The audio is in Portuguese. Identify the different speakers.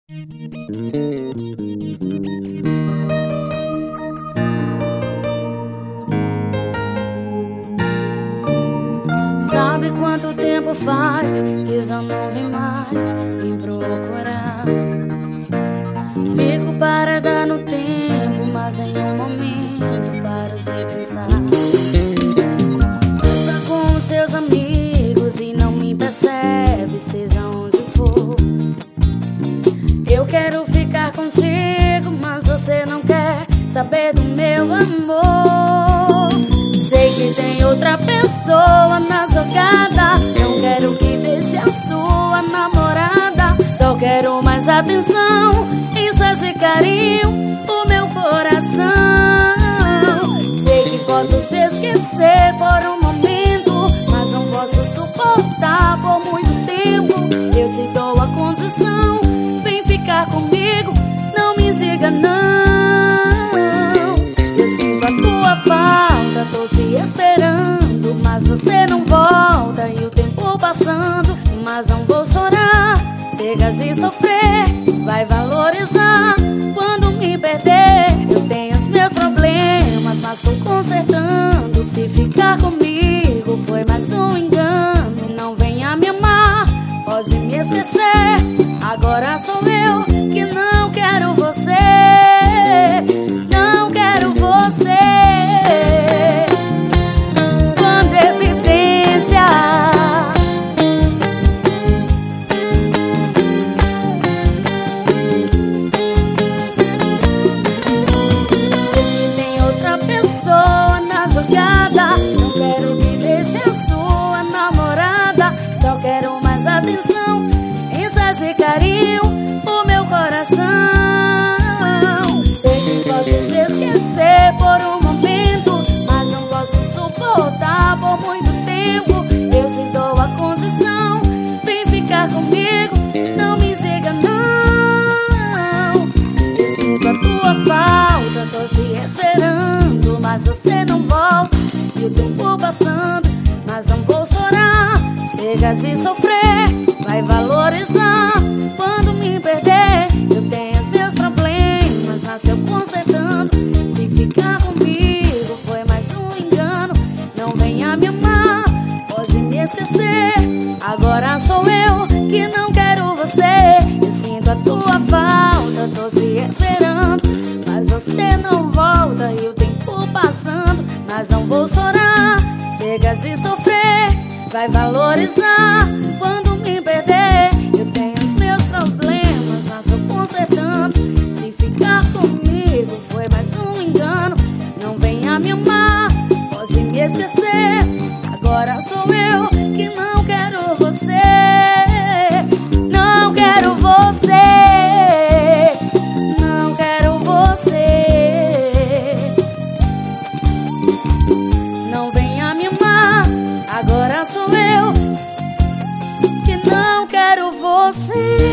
Speaker 1: Sabe quanto tempo faz que já não vem mais me procurar? Fico parada no tempo, mas em um momento paro de pensar. Passa com os seus amigos e não me percebe, seja onde for. Eu quero ficar contigo, mas você não quer saber do meu amor. Sei que tem outra pessoa na jogada, não quero que deixe a sua namorada. Só quero mais atenção, instância de carinho, o meu coração. Sei que posso te esquecer por um momento, mas não posso suportar por muito tempo. Eu te dou a condição, vem ficar comigo, não me diga não. Eu sinto a tua falta, tô te esperando, mas você não volta e o tempo passando. Mas não vou chorar, chega de sofrer, vai valorizar quando me perder. Eu tenho os meus problemas, mas tô consertando. Se ficar comigo foi mais um engano. Não venha me amar, pode me esquecer. Agora sou eu que não quero você, não quero você. Quando evidência, sei que tem outra pessoa na jogada, não quero que deixe a sua namorada. Só quero mais atenção, instância de carinho, o meu coração. Sei que posso te esquecer por um momento, mas não posso suportar por muito tempo. Eu te dou a condição, vem ficar comigo, não me diga não. Eu sinto a tua falta, tô te esperando, mas você não volta e o tempo passando. Mas não vou chorar, chega de sofrer, vai valorizar quando me perder. Eu tenho os meus problemas, mas eu consertando. Se ficar comigo foi mais um engano. Não venha me amar, pode me esquecer. Agora sou eu que não quero você. Eu sinto a tua falta, tô te esperando, mas você não volta e o tempo passando. Mas não vou chorar, chega de sofrer, vai valorizar quando me perder. Eu tenho os meus problemas, mas tô consertando. Se ficar comigo foi mais um engano. Não venha me amar, pode me esquecer. Agora sou eu que não quero você, não quero você, não quero você. Não venha me amar, agora sou eu que não quero você.